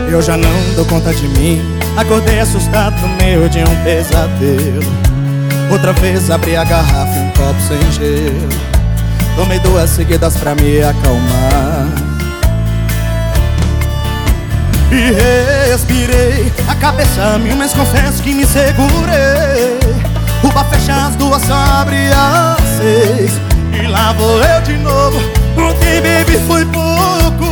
Eu já não dou conta de mim. Acordei assustado no meio de um pesadelo. Outra vez abri a garrafa e um copo sem gelo. Tomei 2 seguidas pra me acalmar e respirei a cabeça a mil, mas confesso que me segurei. O bar fecha às 2, só abre às 6. E lá vou eu de novo. Ontem bebi foi pouco.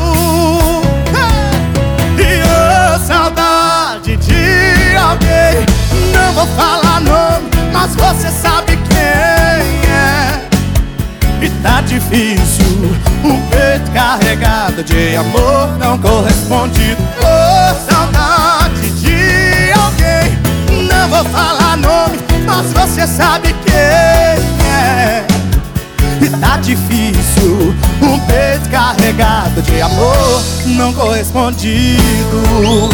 E a saudade de alguém. Não vou falar nome, mas você sabe quem é. E tá difícil, um peito carregado de amor não correspondido. Oh, saudade de alguém. Não vou falar nome, mas você sabe quem é. E tá difícil, um peito carregado de amor não correspondido.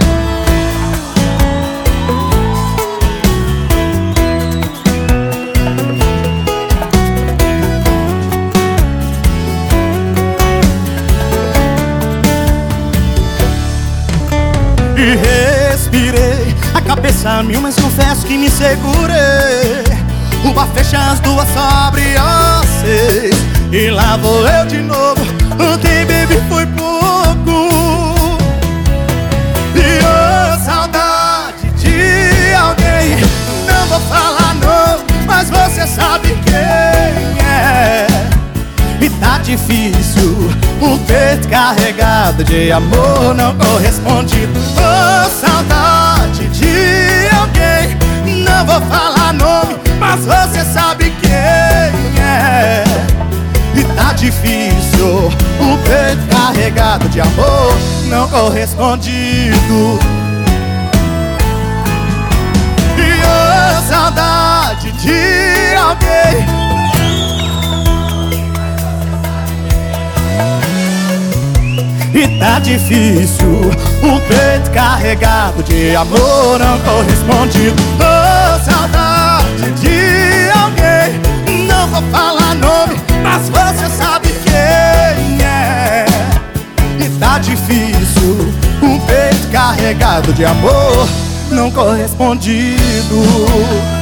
E respirei, a cabeça a mil, mas confesso que me segurei. O bar fecha às 2, só abre às 6. E lá vou eu de novo. Ontem bebi foi pouco. E a saudade de alguém. Não vou falar não, mas você sabe quem é. E tá difícil, um peito carregado de amor não correspondido. Oh, saudade de alguém. Não vou falar nome, mas você sabe quem é. E tá difícil, um peito carregado de amor não correspondido. E a saudade de alguém. E tá difícil, um peito carregado de amor não correspondido. Oh, saudade de alguém. Não vou falar nome, mas você sabe quem é. E tá difícil, um peito carregado de amor não correspondido.